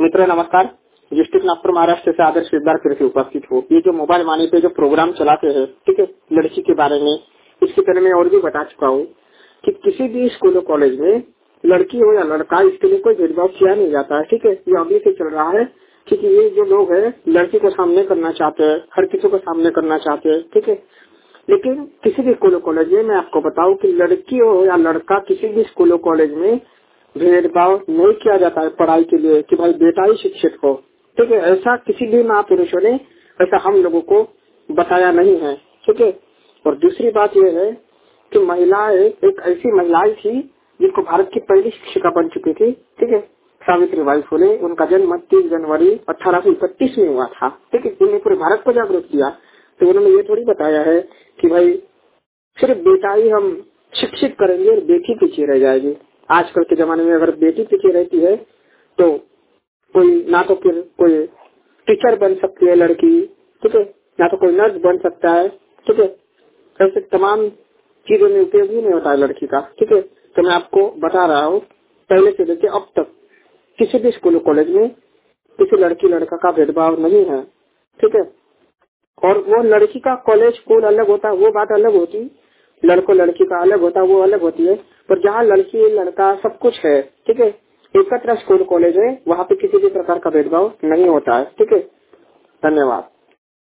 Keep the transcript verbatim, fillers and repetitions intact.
मित्र नमस्कार। डिस्ट्रिक्ट नागपुर महाराष्ट्र से आदर्श सिद्धार्थ कृषि उपस्थित हो। ये जो मोबाइल वाणी पे जो प्रोग्राम चलाते हैं, ठीक है, लड़की के बारे में, इसके पहले मैं और भी बता चुका हूँ कि किसी भी स्कूल और कॉलेज में लड़की हो या लड़का, इसके लिए कोई भेदभाव किया नहीं जाता है। ठीक है, ये अभी से चल रहा है क्योंकि ये जो लोग हैं लड़की को सामने करना चाहते हैं, हर किसी को सामने करना चाहते हैं। ठीक है, लेकिन किसी भी स्कूल कॉलेज में मैं आपको बताऊं कि लड़की हो या लड़का, किसी भी स्कूल कॉलेज में भेदभाव नहीं किया जाता है पढ़ाई के लिए कि भाई बेटा ही शिक्षित हो। ठीक है, ऐसा किसी भी महापुरुषों ने ऐसा हम लोगों को बताया नहीं है। ठीक है, और दूसरी बात यह है कि महिलाएं, एक ऐसी महिलाएं थी जिनको भारत की पहली शिक्षिका बन चुकी थी। ठीक है, सावित्री बाई फुले। उनका जन्म तीस जनवरी अठारह सौ इकतीस में हुआ था। ठीक है, उन्होंने पूरे भारत को जागरूक किया। तो उन्होंने ये थोड़ी बताया है कि भाई सिर्फ बेटा ही हम शिक्षित करेंगे और बेटी पीछे रह जाएगी। आजकल के जमाने में अगर बेटी पीछे रहती है तो कोई ना तो फिर कोई टीचर बन सकती है लड़की, ठीक है, ना तो कोई नर्स बन सकता है। ठीक है, ऐसे तमाम चीजों में उपयोग ही नहीं होता है लड़की का। ठीक है, तो मैं आपको बता रहा हूँ पहले से लेकर अब तक किसी भी स्कूल कॉलेज में किसी लड़की लड़का का भेदभाव नहीं है। ठीक है, और वो लड़की का कॉलेज स्कूल अलग होता है, वो बात अलग होती, लड़को लड़की का अलग होता है, वो अलग होती है। पर जहाँ लड़की लड़का सब कुछ है, ठीक है, एकत्र स्कूल कॉलेज है, वहाँ पे किसी भी प्रकार का भेदभाव नहीं होता है। ठीक है, धन्यवाद।